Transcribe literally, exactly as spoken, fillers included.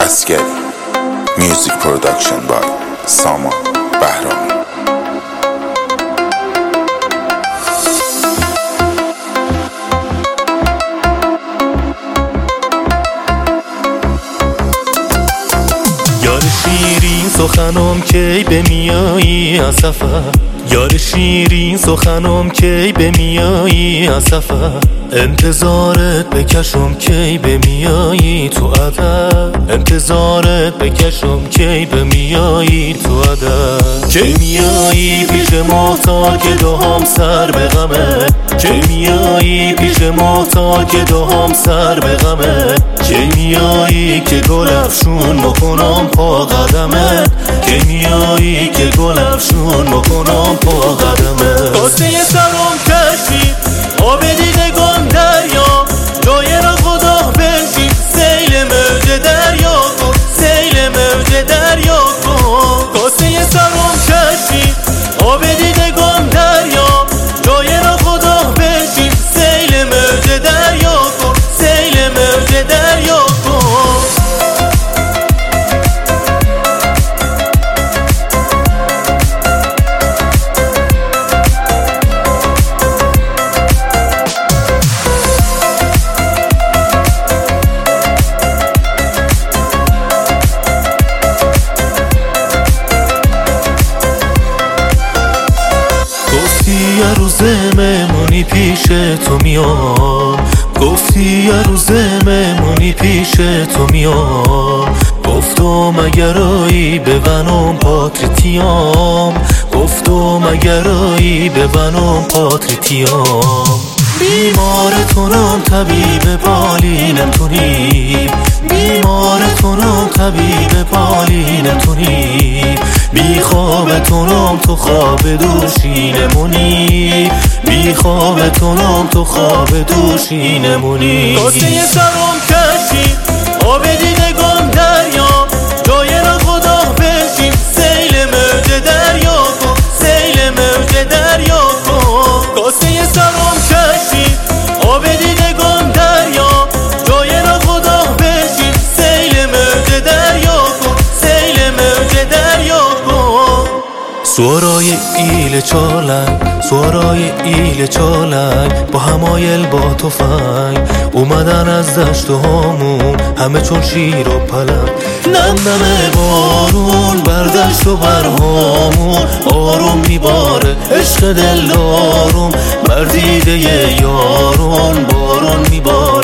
اسکری. Music production by سامان بهرامی. یار شیرین سخنم کی به میایی از سفر، یار شیرین سخنم کی به میایی از سفر، انتظارت بکشم کی به میایی تو عدد، انتظارت بکشم کی به میایی تو عدد، کی میایی پیش محتال که دوام سر به غمه، کی میایی پیش محتال که دوام سر به غمه، کی میایی که گل افشون بکنم پا قدمه، کی میایی که گل افشون بکنم پا قدمه. کاسه سرم کشید آب دیدگان دریا، جای را خدا بنشین سیل موج دریا کن، سیل موج دریا کن. کاسه سرم کشید آب دیدگان دریا، جای را خدا بنشین سیل موج دریا کن، سیل موج دریا کن. یه روز مهمونی پیش تو میام، گفتی یه روز مهمونی پیش تو میام، گفتم اگرایی ببنم پاتریتیام، گفتم اگرایی ببنم پاتریتیام. بیمارتونم طبیب بالینم تونی، بیمارتونم طبیب بالینم تونی، بی خوابتونم تو خواب دوشینمونی، بی خوابتونم تو خواب دوشینمونی. کاسه سرم کشید آب دیدگان دریا، جای را خدا بنشین سیل موج دریا کن، سیل موج دریا کن. کاسه سرم کشید آب دیدگان دریا، جای را خدا بنشین سیل موج دریا کن، سیل موج دریا کن. سوارای ایل چالنگ، سوارای ایل چالنگ با همایل با تفنگ، اومدن از دشت و همون همه چون شیر و پلنگ. نم نم بارون بر دشت و بر همون آروم میباره عشق دل دارم، بر دیده یارون بارون میباره.